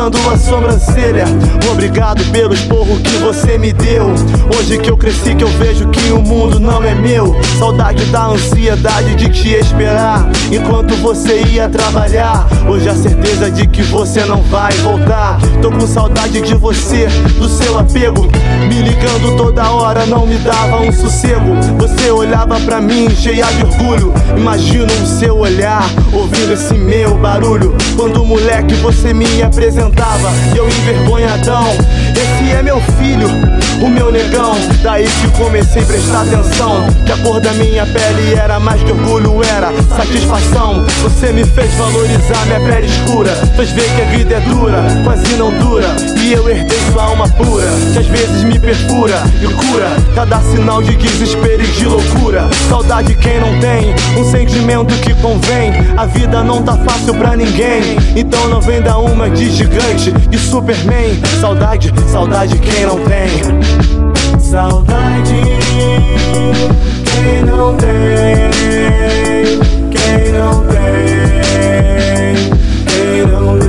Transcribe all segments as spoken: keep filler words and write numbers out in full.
levantando a sobrancelha. Obrigado pelo esporro que você me deu. Hoje que eu cresci que eu vejo que o mundo não é meu. Saudade da ansiedade de te esperar enquanto você ia trabalhar. Hoje a certeza de que você não vai voltar. Tô com saudade de você, do seu apego. Me ligando toda hora não me dava um sossego. Você olhava pra mim cheia de orgulho. Imagino o seu olhar ouvindo esse meu barulho. Quando moleque você me apresentava e eu envergonhadão: esse é meu filho, o meu negão. Daí que comecei a prestar atenção, que a cor da minha pele era mais de orgulho, era satisfação. Você me fez valorizar minha pele escura, fez ver que a vida é dura, quase não dura. E eu herdei sua alma pura, que às vezes me perfura e cura cada sinal de desespero e de loucura. Saudade quem não tem um sentimento que convém. A vida não tá fácil pra ninguém, então não venda uma de gigante, de Superman. Saudade, saudade quem não tem. Saudade quem não tem, quem não tem, quem não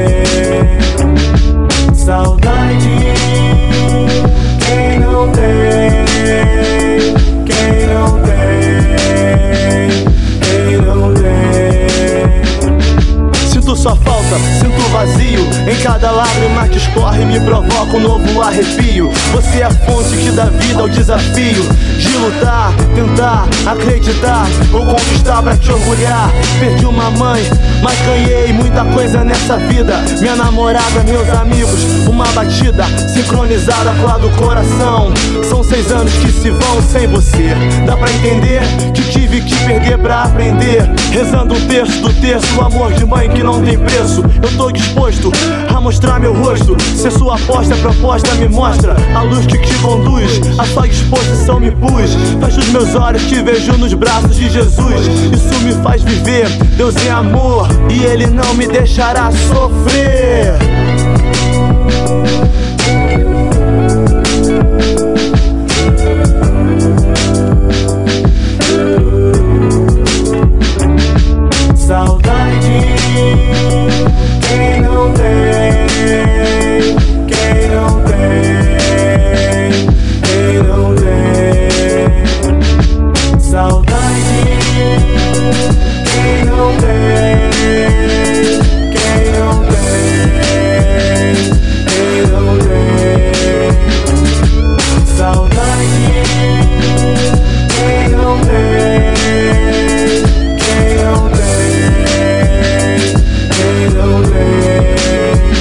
tem. Saudade quem não tem, quem não tem, quem não tem. Sinto sua falta, sinto vazio. Em cada lágrima que escorre me provoca um novo arrepio. Você é a fonte que dá vida ao desafio de lutar, tentar, acreditar ou conquistar pra te orgulhar. Perdi uma mãe, mas ganhei muita coisa nessa vida. Minha namorada, meus amigos, uma batida sincronizada com a do coração. São seis anos que se vão sem você. Dá pra entender que tive que perder pra aprender. Rezando um terço do terço, o amor de mãe que não tem preço. Eu tô disposto a mostrar meu rosto. Se sua aposta é proposta, me mostra a luz que te conduz. A sua disposição me pus. Fecho os meus olhos, te vejo nos braços de Jesus. Isso me faz viver. Deus é amor e Ele não me deixará sofrer. Saudade quem não tem, quem não tem, quem não tem. Saudade quem não tem, quem não tem, quem não tem. Saudade quem não tem, quem não tem, quem não tem.